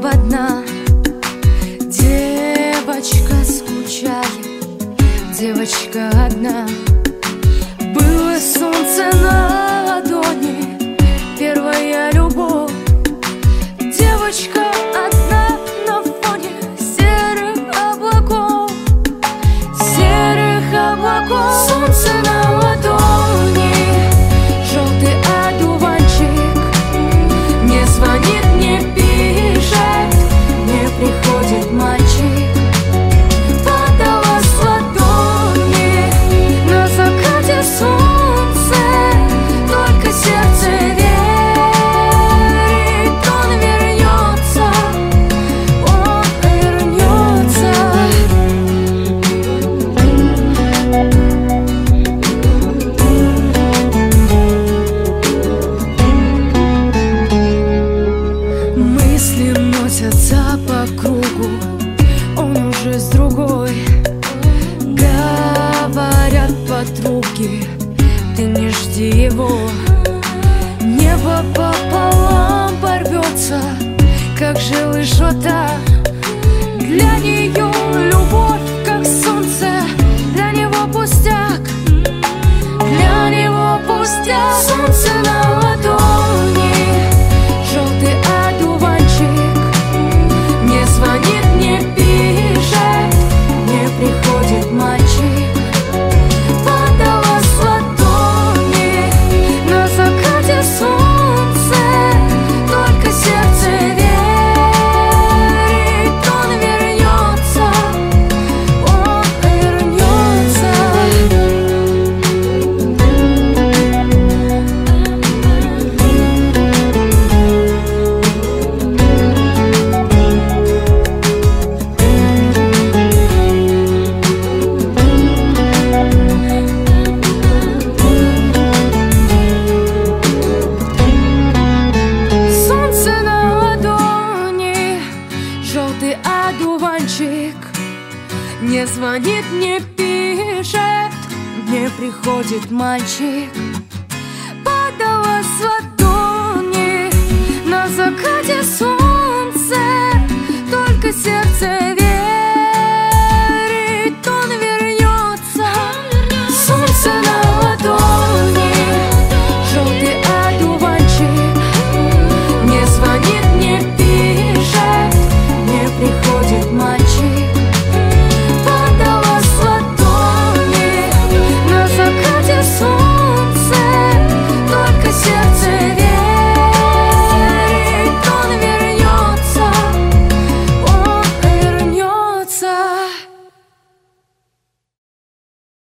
одна. Девочка скучает, девочка одна. Было солнце на ладони, первая любовь. Девочка одна на фоне серых облаков, серых облаков. Солнце на ладони, желтый одуванчик. Не звонит, не пишет, не приходит мальчик. Падало с ладони на закате солнце, только сердце верит, он вернется, он вернется. Мысли носятся по кругу, он уже с другой. Говорят подруги, ты не жди его. Небо пополам порвется, как же высота. Для нее любовь, как солнце, для него пустяк, для него пустяк. Солнце на ладони, желтый одуванчик. Не звонит, не пишет, не приходит мальчик. Падало с ладони на закате солнце, только сердце верит, он вернется, он вернется. Солнце на ладони, желтый одуванчик. Не звонит, не пишет, не приходит мальчик. Падало с ладони на закате солнце, только сердце верит.